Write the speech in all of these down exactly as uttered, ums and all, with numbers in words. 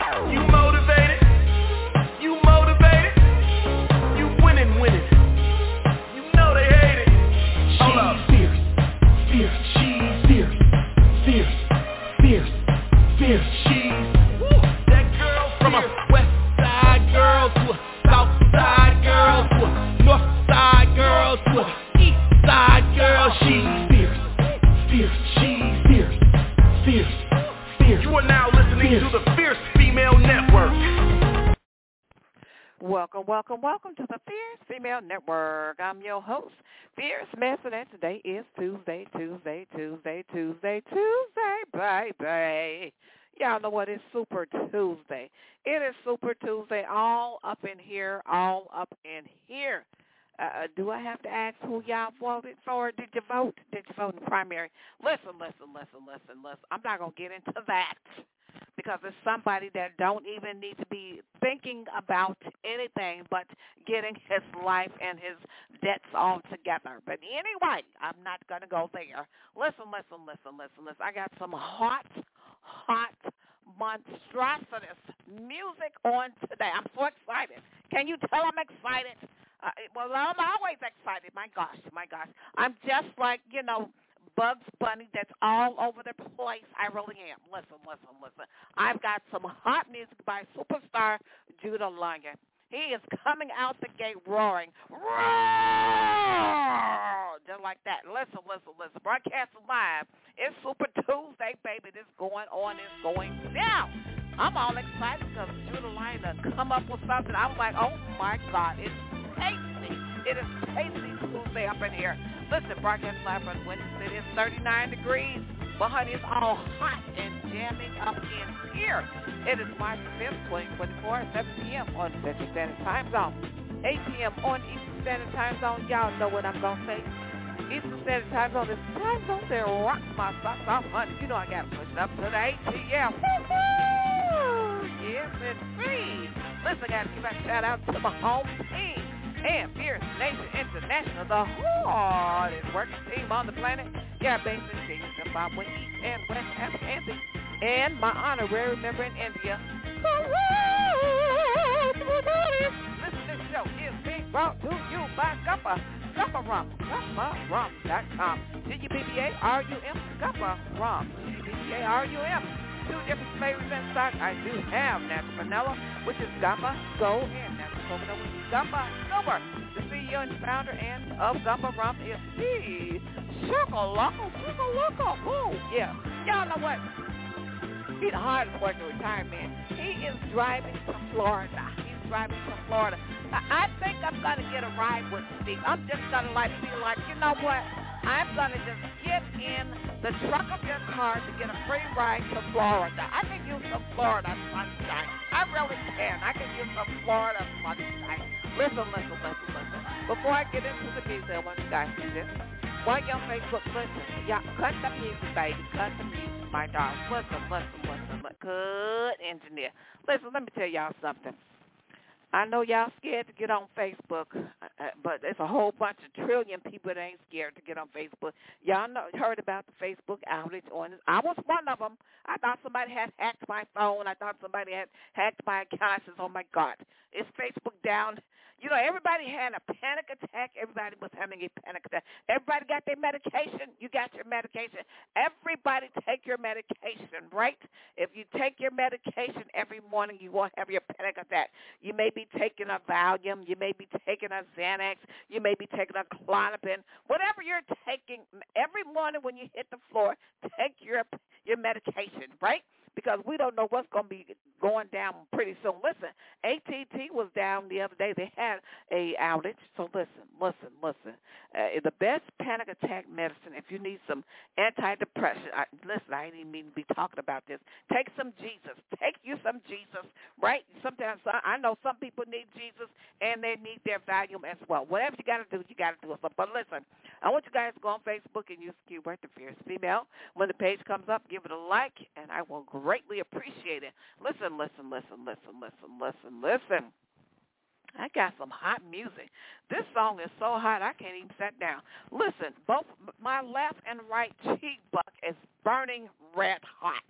You motivated? You motivated? You winning, winning. You know they hate it. Hold up. Fierce, fierce, she's fierce, fierce, fierce, fierce, she's woo. That girl from a west side girl to a south side girl to a north side girl to a east side girl. She's fierce, fierce, she's fierce, fierce, fierce. You are now listening fierce. To the Fierce Female Network. Welcome, welcome, welcome to the Fierce Female Network. I'm your host, Fierce Messon, and today is Tuesday, Tuesday, Tuesday, Tuesday, Tuesday, baby. Y'all know what? It's Super Tuesday. It is Super Tuesday, all up in here, all up in here. Uh, do I have to ask who y'all voted for? Did you vote? Did you vote in the primary? Listen, listen, listen, listen, listen. I'm not going to get into that because it's somebody that don't even need to be thinking about anything but getting his life and his debts all together. But anyway, I'm not going to go there. Listen, listen, listen, listen, listen. I got some hot, hot, monstrositous music on today. I'm so excited. Can you tell I'm excited? Uh, well, I'm always excited. My gosh, my gosh. I'm just like, you know, Bugs Bunny that's all over the place. I really am. Listen, listen, listen. I've got some hot music by superstar Judah London. He is coming out the gate roaring. Roar! Just like that. Listen, listen, listen. Broadcasting live. It's Super Tuesday, baby. This going on. It's going down. I'm all excited because Judah London come up with something. I was like, oh, my God. It's tasty. It is tasty Tuesday up in here. Listen, broadcast live on Wednesday. It is thirty-nine degrees. But, honey, it's all hot and jamming up in here. It is March fifth, twenty twenty-four, seven p.m. on Central Standard Time Zone. eight p.m. on Eastern Standard Time Zone. Y'all know what I'm going to say. Eastern Standard Time Zone is the time zone that rocks my socks off, honey. You know I got to push it up to the A T M. Woo-hoo! Yes, indeed. Listen, I got to give a shout-out to my home team. And Fierce Nation International, the hardest working team on the planet. Yeah, based in Kenya, Zimbabwe, East and West Africa, and my honorary member in India. Listen, this show is being brought to you by Guppa, Guppa Rum, Guppa Rum dot com. G U P P A R U M, Guppa Rum, G U P P A R U M. Two different flavors in stock. I do have natural vanilla, which is Guppa Go, and natural coconut, which is Guppa Silver. The C E O and founder and of Guppa Rum is Steve Shakalaka, Shakalaka. Whoa, yeah. Y'all know what? He's the hardest working retirement. He is driving to Florida. He's driving to Florida. I, I think I'm going to get a ride with Steve. I'm just going to like be like, you know what? I'm going to just get in the trunk of your car to get a free ride to Florida. I can use some Florida sunshine. I really can. I can use some Florida sunshine. Listen, listen, listen, listen. Before I get into the music, I want you guys to see this. While you're on Facebook, listen. Y'all, cut the music, baby. Cut the music, my dog. Listen, listen, listen. listen. Good engineer. Listen, let me tell y'all something. I know y'all scared to get on Facebook, but there's a whole bunch of trillion people that ain't scared to get on Facebook. Y'all know, heard about the Facebook outage on it. I was one of them. I thought somebody had hacked my phone. I thought somebody had hacked my account. I said, oh, my God, is Facebook down? You know, everybody had a panic attack. Everybody was having a panic attack. Everybody got their medication. You got your medication. Everybody take your medication, right? If you take your medication every morning, you won't have your panic attack. You may be taking a Valium. You may be taking a Xanax. You may be taking a Klonopin. Whatever you're taking, every morning when you hit the floor, take your your medication, right? Because we don't know what's going to be going down pretty soon. Listen, A T and T was down the other day. They had a outage. So listen, listen, listen. Uh, the best panic attack medicine, if you need some antidepressant, I, listen, I didn't even mean to be talking about this. Take some Jesus. Take you some Jesus, right? Sometimes I, I know some people need Jesus, and they need their Valium as well. Whatever you got to do, you got to do it. But listen, I want you guys to go on Facebook and use the keyword The Fierce Female. When the page comes up, give it a like, and I will greatly appreciate it. Listen, listen, listen, listen, listen, listen, listen. I got some hot music. This song is so hot I can't even sit down. Listen, both my left and right cheek buck is burning red hot.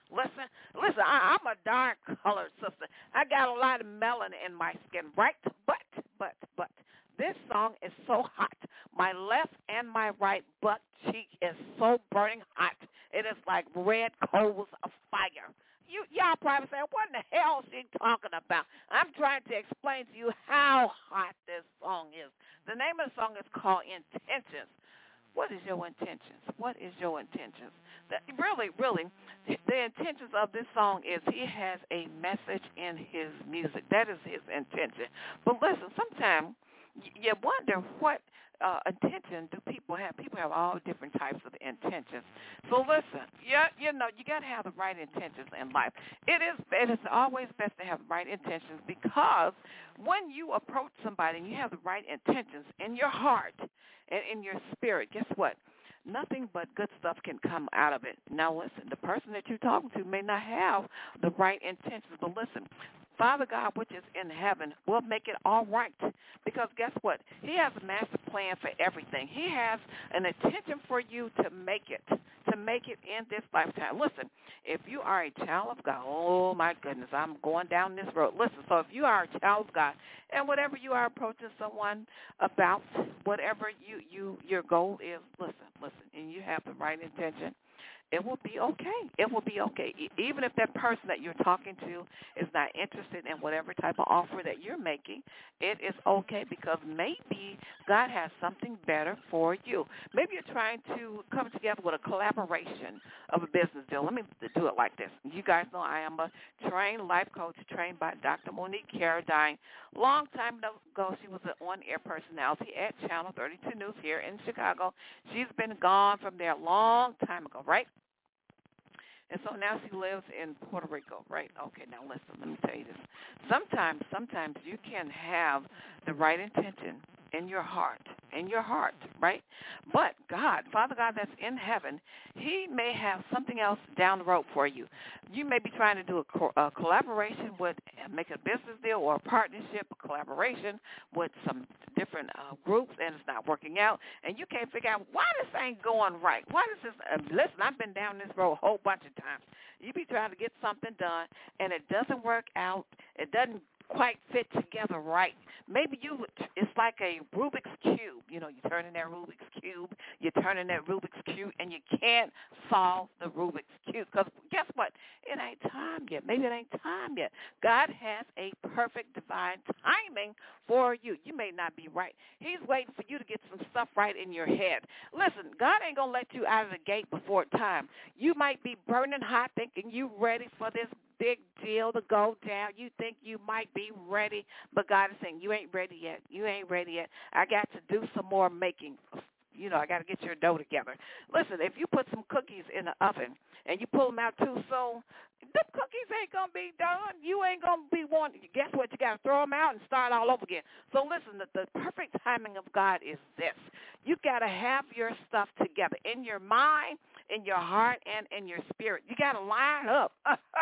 Listen, listen, I, I'm a dark colored sister. I got a lot of melanin in my skin, right? But, but, but, this song is so hot. My left and my right butt cheek is so burning hot. It is like red coals of fire. You, y'all probably saying, what in the hell is she talking about? I'm trying to explain to you how hot this song is. The name of the song is called Intentions. What is your intentions? What is your intentions? That, really, really, the intentions of this song is he has a message in his music. That is his intention. But listen, sometimes you wonder what uh, intention do people have. People have all different types of intentions. So listen, yeah, you know, you got to have the right intentions in life. It is, it is always best to have the right intentions, because when you approach somebody and you have the right intentions in your heart and in your spirit, guess what? Nothing but good stuff can come out of it. Now listen, the person that you're talking to may not have the right intentions, but listen, Father God, which is in heaven, will make it all right. Because guess what? He has a master plan for everything. He has an intention for you to make it, to make it in this lifetime. Listen, if you are a child of God, oh my goodness, I'm going down this road. Listen, so if you are a child of God, and whatever you are approaching someone about, whatever you, you your goal is, listen, listen, and you have the right intention, it will be okay. It will be okay. Even if that person that you're talking to is not interested in whatever type of offer that you're making, it is okay, because maybe God has something better for you. Maybe you're trying to come together with a collaboration of a business deal. Let me do it like this. You guys know I am a trained life coach trained by Doctor Monique Carradine. Long time ago, she was an on-air personality at Channel thirty-two News here in Chicago. She's been gone from there a long time ago, right? And so now she lives in Puerto Rico, right? Okay, now listen, let me tell you this. Sometimes, sometimes you can have the right intention in your heart, in your heart, right? But God, Father God that's in heaven, he may have something else down the road for you. You may be trying to do a, co- a collaboration with, make a business deal or a partnership, a collaboration with some different uh, groups, and it's not working out, and you can't figure out why this ain't going right. Why does this, uh, listen, I've been down this road a whole bunch of times. You be trying to get something done, and it doesn't work out. It doesn't quite fit together right. Maybe you, it's like a Rubik's Cube. You know, you turn in that Rubik's Cube, you turn in that Rubik's Cube, and you can't solve the Rubik's Cube. Because guess what? It ain't time yet. Maybe it ain't time yet. God has a perfect divine timing for you. You may not be right. He's waiting for you to get some stuff right in your head. Listen, God ain't going to let you out of the gate before time. You might be burning hot thinking you ready for this big deal to go down. You think you might be ready, but God is saying, you ain't ready yet. You ain't ready yet. I got to do some more making. You know, I got to get your dough together. Listen, if you put some cookies in the oven and you pull them out too soon, the cookies ain't going to be done. You ain't going to be wanting. Guess what? You got to throw them out and start all over again. So listen, the, the perfect timing of God is this. You got to have your stuff together in your mind, in your heart, and in your spirit. You got to line up.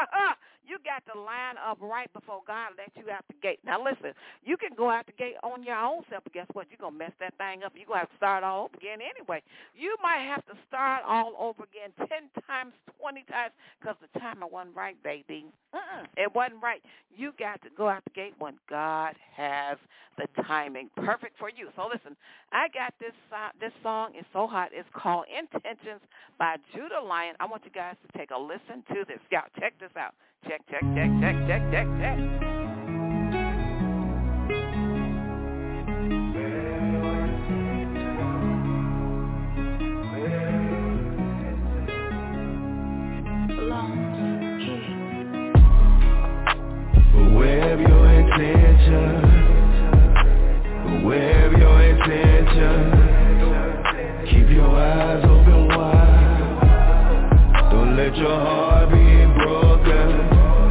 You got to line up right before God let you out the gate. Now, listen, you can go out the gate on your own self, but guess what? You're going to mess that thing up. You're going to have to start all over again anyway. You might have to start all over again ten times, twenty times, because the timing wasn't right, baby. Uh-uh. It wasn't right. You got to go out the gate when God has the timing perfect for you. So, listen, I got this uh, this song. It's so hot. It's called Intentions by Judah Lion. I want you guys to take a listen to this. Y'all, check this out. Check, check, check, check, check, check, check. Wherever your intention, wherever your intention, keep your eyes open wide. Don't let your heart be broken.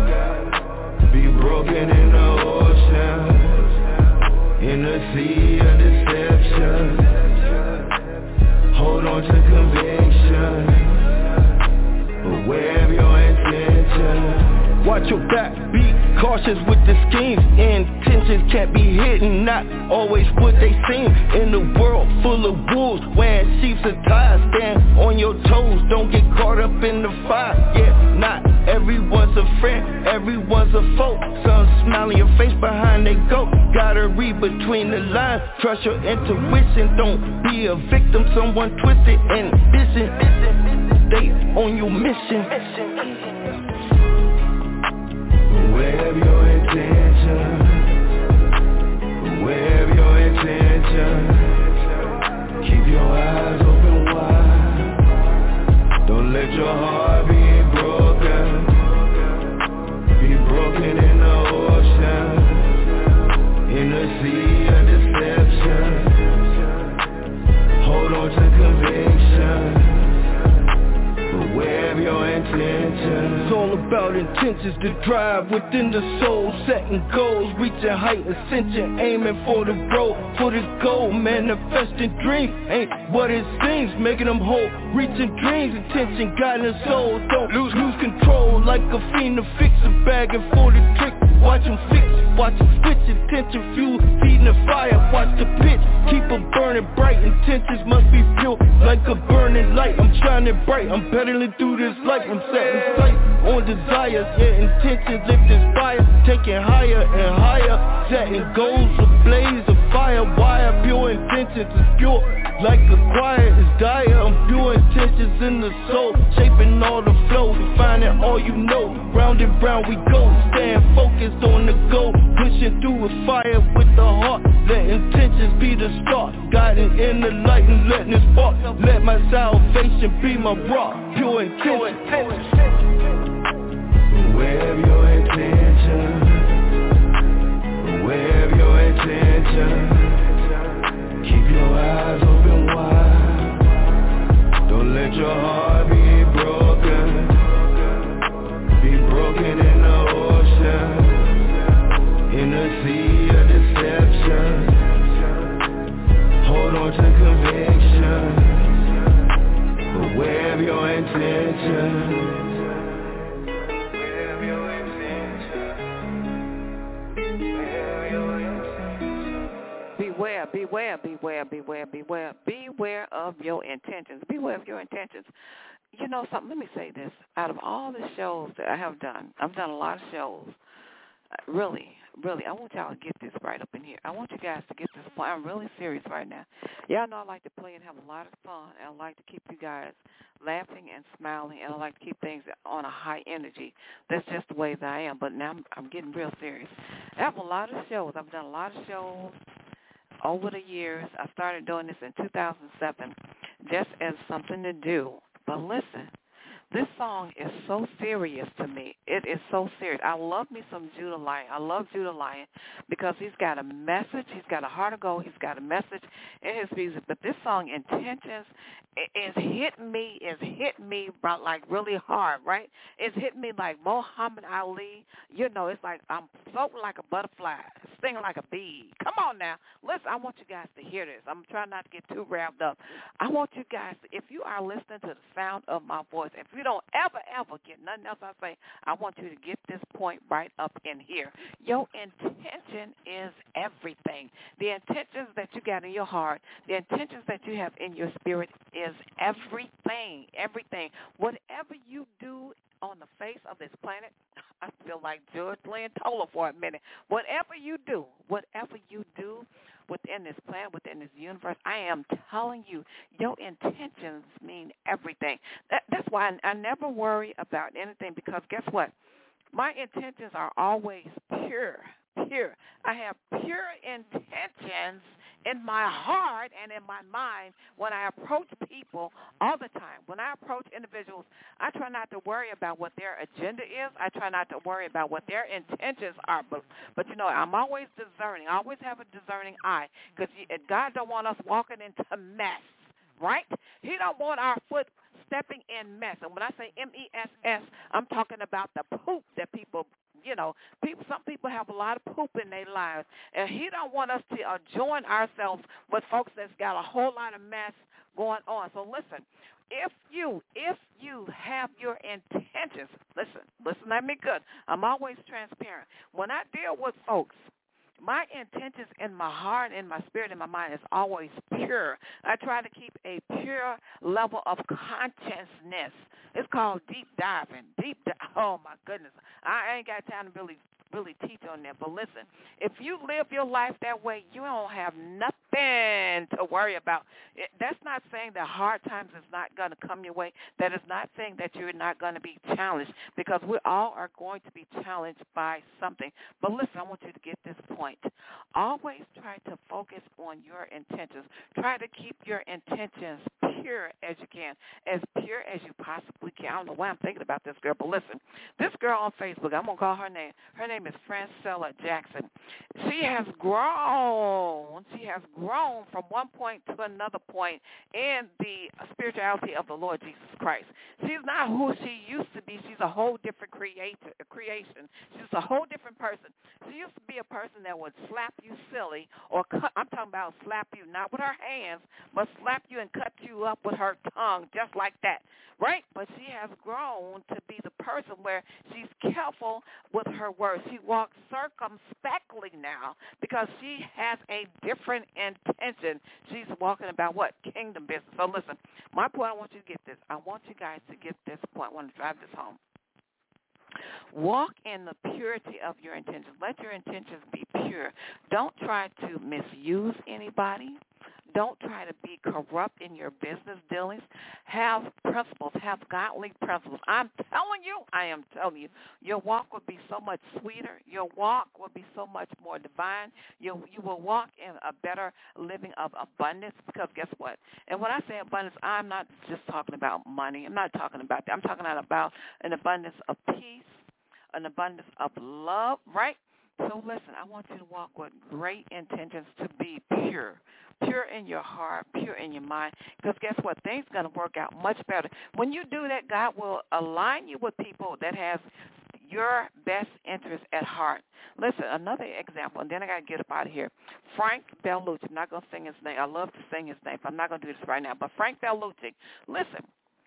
Broken in the ocean, in the sea of deception. Hold on to conviction, but wherever your intention. Watch your back, be cautious with the schemes. Intentions can't be hidden, not always what they seem. In a world full of wolves, wearing sheep's attire. Stand on your toes, don't get caught up in the fire. Yeah, not Everyone's a friend, everyone's a foe. Some smile in your face behind they go. Gotta read between the lines, trust your intuition. Don't be a victim, someone twisted and listen. Stay on your mission. Wherever your intention, wherever your intention, keep your eyes open wide. Don't let your heart be broken, be broken in the ocean, in the sea of deception. Hold on to conviction. Wherever your intention, it's all about intentions to drive within the soul, setting goals, reaching height, ascension, aiming for the road, for the goal, manifesting dreams, ain't what it seems, making them whole, reaching dreams, intention, guiding the soul, don't lose, lose control, like a fiend to fix a bag and for the trick, watch them fix it, watch them switch, attention, fuel, feeding the fire, watch the pitch, keep them burning bright, intentions must be pure, like a burning light, I'm shining bright, I'm pedaling through this life, I'm setting sight on desires, yeah, intentions lift this fire, taking higher and higher, setting goals ablaze, a fire wire, pure intentions is pure, like a choir is dire, I'm pure intentions in the soul, shaping all the flow, defining all you know, round and round we go, staying focused on the goal, pushing through a fire with the heart, let intentions be the start, guiding in the light and letting it spark, let my salvation be my rock, pure intentions. Wherever your intention, wherever your intention, keep your eyes open wide. Don't let your heart be broken, be broken in the ocean, in the sea of deception. Hold on to conviction, but wherever your intention. Beware, beware, beware, beware, beware, beware of your intentions. Beware of your intentions. You know something, let me say this. Out of all the shows that I have done, I've done a lot of shows. Really, really, I want y'all to get this right up in here. I want you guys to get this point. I'm really serious right now. Y'all know I like to play and have a lot of fun, and I like to keep you guys laughing and smiling, and I like to keep things on a high energy. That's just the way that I am, but now I'm, I'm getting real serious. I have a lot of shows. I've done a lot of shows over the years. I started doing this in two thousand seven just as something to do. But listen, this song is so serious to me. It is so serious. I love me some Judah Lion. I love Judah Lion because he's got a message. He's got a heart of gold. He's got a message in his music. But this song, Intentions, is hitting me, is hitting me like really hard, right? It's hitting me like Muhammad Ali. You know, it's like I'm floating like a butterfly, stinging like a bee. Come on now. Listen, I want you guys to hear this. I'm trying not to get too wrapped up. I want you guys, to, if you are listening to the sound of my voice, if you don't ever, ever get nothing else I say, I want you to get this point right up in here. Your intention is everything. The intentions that you got in your heart, the intentions that you have in your spirit is everything, everything. Whatever you do on the face of this planet, I feel like George playing Tola for a minute. Whatever you do, whatever you do within this planet, within this universe, I am telling you, your intentions mean everything. That, that's why I, I never worry about anything because guess what? My intentions are always pure, pure. I have pure intentions in my heart and in my mind when I approach people all the time. When I approach individuals, I try not to worry about what their agenda is. I try not to worry about what their intentions are. But, but you know, I'm always discerning. I always have a discerning eye because God don't want us walking into mess, right? He don't want our foot stepping in mess. And when I say M E S S, I'm talking about the poop that people You know, people. Some people have a lot of poop in their lives, and he don't want us to uh, join ourselves with folks that's got a whole lot of mess going on. So listen, if you, if you have your intentions, listen, listen at me good. I'm always transparent. When I deal with folks My intentions in my heart, in my spirit, in my mind is always pure. I try to keep a pure level of consciousness. It's called deep diving. Deep di- Oh, my goodness. I ain't got time to really really teach on that. But listen, if you live your life that way, you don't have nothing to worry about. It, that's not saying that hard times is not going to come your way. That is not saying that you're not going to be challenged, because we all are going to be challenged by something. But listen, I want you to get this point. Always try to focus on your intentions. Try to keep your intentions pure as you can, as pure as you possibly can. I don't know why I'm thinking about this girl, but listen, this girl on Facebook, I'm going to call her name. Her name is Francella Jackson. She has grown. She has grown from one point to another point in the spirituality of the Lord Jesus Christ. She's not who she used to be. She's a whole different creator, creation. She's a whole different person. She used to be a person that would slap you silly, or cut, I'm talking about slap you, not with her hands, but slap you and cut you up with her tongue, just like that, right? But she has grown to be the person where she's careful with her words. She walks circumspectly now because she has a different intention. She's walking about what? Kingdom business. So listen, my point, I want you to get this. I want you guys to get this point. I want to drive this home. Walk in the purity of your intentions. Let your intentions be pure. Don't try to misuse anybody. Don't try to be corrupt in your business dealings. Have principles. Have godly principles. I'm telling you, I am telling you, your walk will be so much sweeter. Your walk will be so much more divine. You, you will walk in a better living of abundance, because guess what? And when I say abundance, I'm not just talking about money. I'm not talking about that. I'm talking about an abundance of peace, an abundance of love, right? So listen, I want you to walk with great intentions to be pure. Pure in your heart, pure in your mind. Because guess what? Things are going to work out much better. When you do that, God will align you with people that have your best interest at heart. Listen, another example, and then I got to get up out of here. Frank Bellucci. I'm not going to sing his name. I love to sing his name, but I'm not going to do this right now. But Frank Bellucci, listen,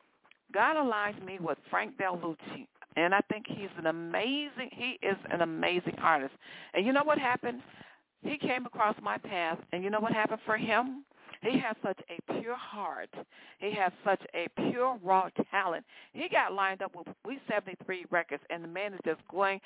God aligns me with Frank Bellucci. And I think he's an amazing, he is an amazing artist. And you know what happened? He came across my path, and you know what happened for him? He has such a pure heart. He has such a pure, raw talent. He got lined up with We seventy-three Records, and the man is just going,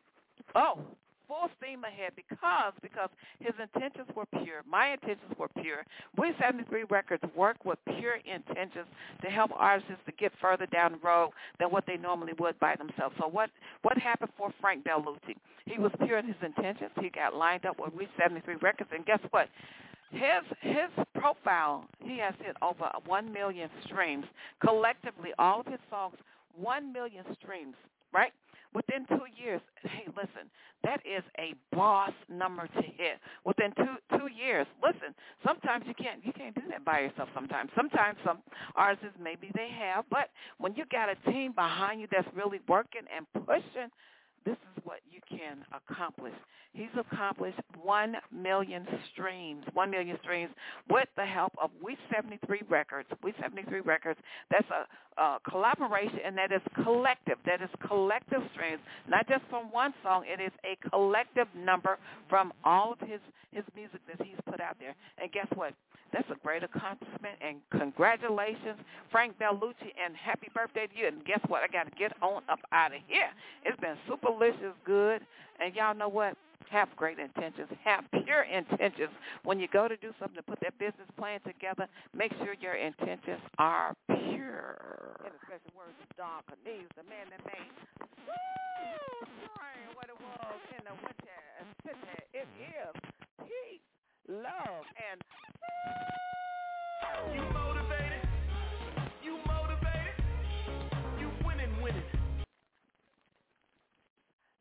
oh, full steam ahead because because his intentions were pure. My intentions were pure. We seventy-three Records work with pure intentions to help artists to get further down the road than what they normally would by themselves. So what, what happened for Frank Bellucci? He was pure in his intentions. He got lined up with We seventy-three Records, and guess what? His his profile, he has hit over one million streams. Collectively, all of his songs, one million streams, right? Within two years, hey, listen, that is a boss number to hit. Within two two years, listen, sometimes you can't you can't do that by yourself sometimes. Sometimes some artists, maybe they have, but when you got a team behind you that's really working and pushing, this is what you can accomplish. He's accomplished one million streams, one million streams with the help of We seventy-three Records. We seventy-three Records, that's a, a collaboration, and that is collective. That is collective streams, not just from one song. It is a collective number from all of his, his music that he's put out there. And guess what? That's a great accomplishment, and congratulations, Frank Bellucci, and happy birthday to you. And guess what? I got to get on up out of here. It's been superlicious good, and y'all know what? Have great intentions. Have pure intentions. When you go to do something, to put that business plan together, make sure your intentions are pure. In the special words of Don Cornelius, the man that made rain what it was in the winter city. It is peace, love, and